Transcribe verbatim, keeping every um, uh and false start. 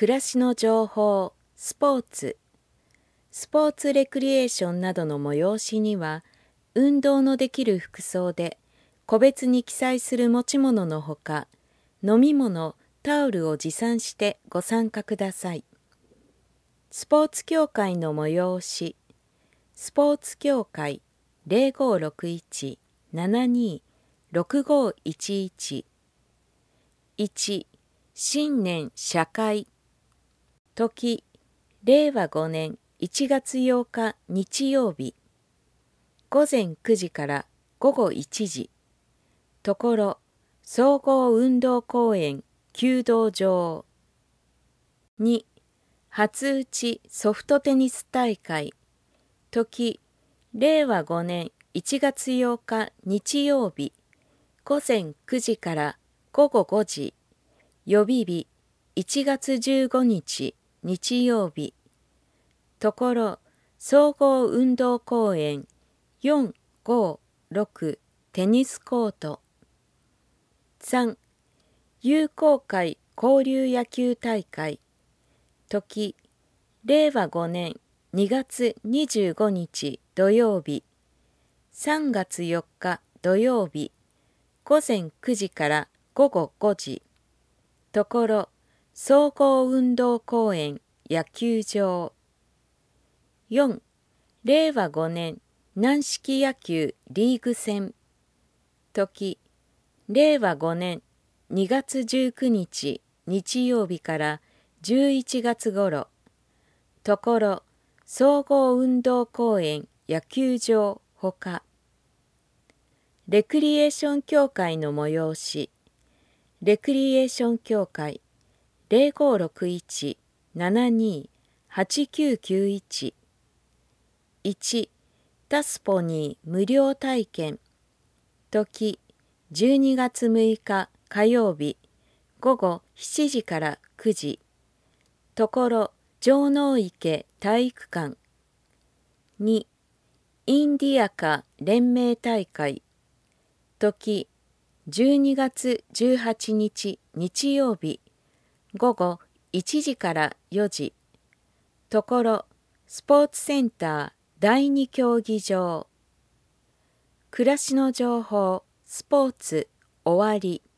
暮らしの情報、スポーツ、スポーツレクリエーションなどの催しには、運動のできる服装で、個別に記載する持ち物のほか、飲み物、タオルを持参してご参加ください。スポーツ協会の催し、スポーツ協会 ゼロごろくいち ななにろくごいちいち いち. 新年社会時れいわごねんいちがつようか日曜日ごぜんくじからごごいちじところ総合運動公園弓道場に初打ちソフトテニス大会時れいわごねんいちがつようか日曜日ごぜんくじからごごごじ予備日いちがつじゅうごにち日曜日ところ総合運動公園よん、ご、ろくテニスコートさん友好会交流野球大会時れいわごねんにがつにじゅうごにち土曜日さんがつよっか土曜日ごぜんくじからごごごじところ総合運動公園野球場よんれいわごねん軟式野球リーグ戦時れいわごねんにがつじゅうくにち日曜日からじゅういちがつごろところ総合運動公園野球場ほかレクリエーション協会の催しレクリエーション協会 ゼロごろくいち ななにはちきゅうきゅういち いちタスポニー無料体験時じゅうにがつむいか火曜日ごごしちじからくじところ城之池体育館にインディアカ連盟大会時じゅうにがつじゅうはちにち日曜日ごごいちじからよじところスポーツセンターだいに競技場暮らしの情報スポーツ終わり